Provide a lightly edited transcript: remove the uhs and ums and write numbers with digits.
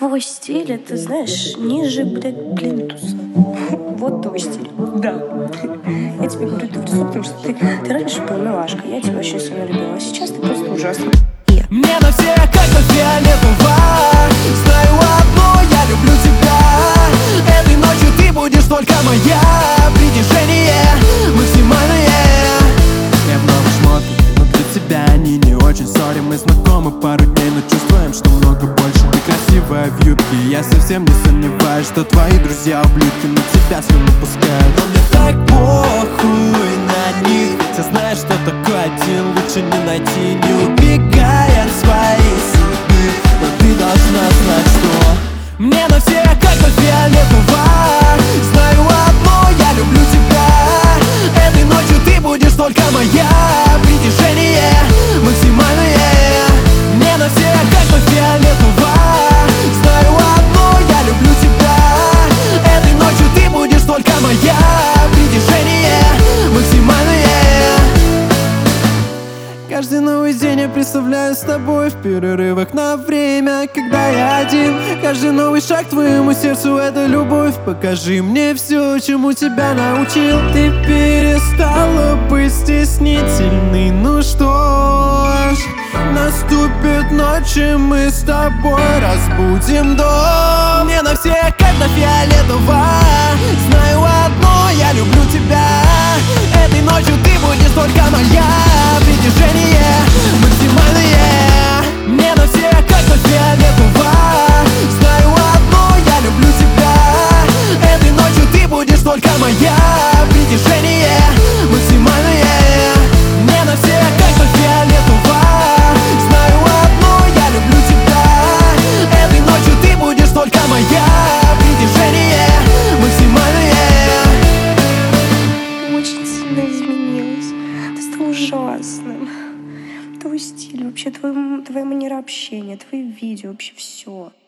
Твой стиль, это, знаешь, ниже, блядь, плинтуса. Вот твой стиль. Да. Я тебе говорю, ты в лицо, потому что ты раньше был милашка. Я тебя очень сильно любила. А сейчас ты просто ужасна. Мне на все как-то фиолетово. Знаю одно, я люблю тебя. Этой ночью ты будешь только моя. Притяжение максимальное. Я в новых шмотках, но для тебя они не очень. Сори, мы знакомы пару дней, но чувствуем, что много больше. Ты красивая в юбке, я совсем не сомневаюсь, что твои друзья ублюдки на тебя слюну пускают. Но мне так похуй на них, хотя знаешь, что такое один лучше не найти, не убегая от своей судьбы. Но ты должна знать, что мне на все как-то фиолетово. Знаю одно, я люблю тебя. Этой ночью ты будешь только моя. Притяжение максимальное. Мне на все как-то фиолетово. Знаю одно, я люблю тебя. Этой ночью ты будешь только моя. Притяжение максимальное. Каждый новый день я представляю с тобой в перерывах на время, когда я один. Каждый новый шаг к твоему сердцу — это любовь. Покажи мне все, чему тебя научил. Ты перестала быть стеснительной. Ну что ж, наступит ночь, и мы с тобой разбудим дом. Мне на все как-то фиолетово. Знаю одно, я люблю тебя. Этой ночью ты будешь только моя. Притяжение максимальное. Мне на все как-то фиолетово. Знаю одно, я люблю тебя. Этой ночью ты будешь только моя. Притяжение максимальное. Мне на все как-то фиолетово. Знаю одно, я люблю тебя. Этой ночью ты будешь только моя. Притяжение максимальное. Очень сильно изменилась. Ты стал ужасным. Твой стиль, вообще твоя манера общения, твои видео, вообще все.